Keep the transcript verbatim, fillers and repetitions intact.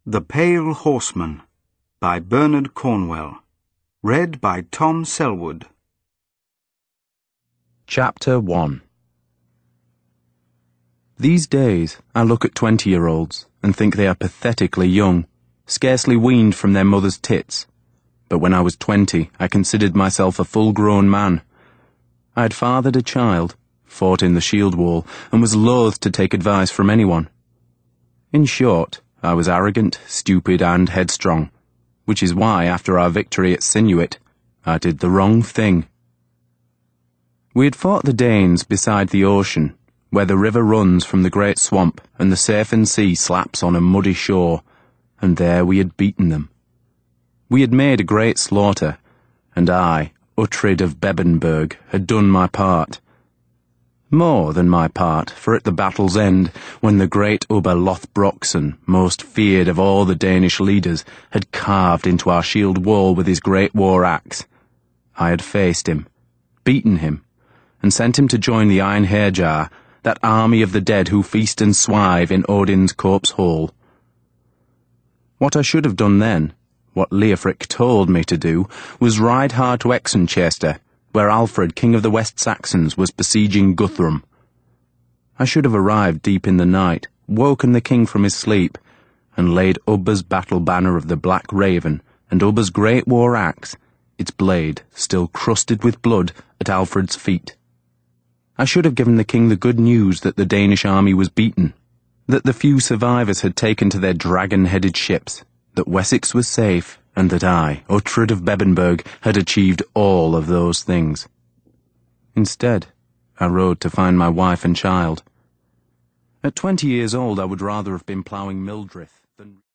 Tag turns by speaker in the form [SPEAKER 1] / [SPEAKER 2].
[SPEAKER 1] The Pale Horseman by Bernard Cornwell. Read by Tom Selwood.
[SPEAKER 2] Chapter one. These days I look at twenty-year-olds and think they are pathetically young, scarcely weaned from their mother's tits. But when I was twenty, I considered myself a full-grown man. I had fathered a child, fought in the shield wall, and was loath to take advice from anyone. In short, I was arrogant, stupid, and headstrong, which is why, after our victory at Sinuit, I did the wrong thing. We had fought the Danes beside the ocean, where the river runs from the great swamp and the Safen Sea slaps on a muddy shore, and there we had beaten them. We had made a great slaughter, and I, Uhtred of Bebbanburg, had done my part. More than my part, for at the battle's end, when the great Ubba Lothbrokson, most feared of all the Danish leaders, had carved into our shield wall with his great war axe, I had faced him, beaten him, and sent him to join the Einherjar, that army of the dead who feast and swive in Odin's corpse hall. What I should have done then, what Leofric told me to do, was ride hard to Exenchester, where Alfred, king of the West Saxons, was besieging Guthrum. I should have arrived deep in the night, woken the king from his sleep, and laid Ubba's battle banner of the Black Raven and Ubba's great war axe, its blade still crusted with blood, at Alfred's feet. I should have given the king the good news that the Danish army was beaten, that the few survivors had taken to their dragon-headed ships, that Wessex was safe, and that I, Uhtred of Bebbanburg, had achieved all of those things. Instead, I rode to find my wife and child. At twenty years old, I would rather have been ploughing Mildrith than...